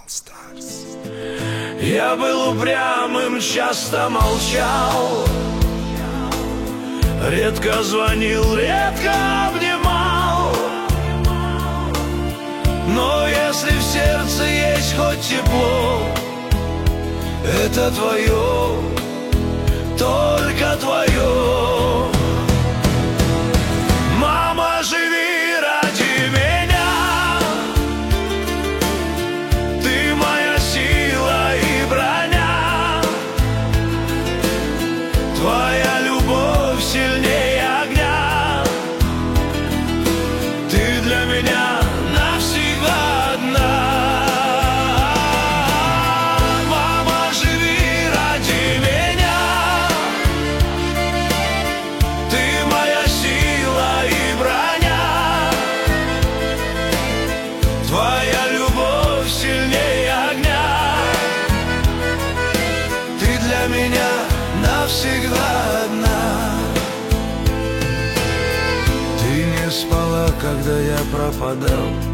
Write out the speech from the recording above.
Я был упрямым, часто молчал, редко звонил, редко обнимал. Но если в сердце есть хоть тепло, это твое, только твое. Мама, живи ради меня, ты моя сила и броня. Твоя любовь сильнее огня, ты для меня навсегда одна. Мама, живи ради меня, ты моя сила и броня. Твоя любовь сильнее огня, ты для меня навсегда одна. Ты не спала, когда я пропадал,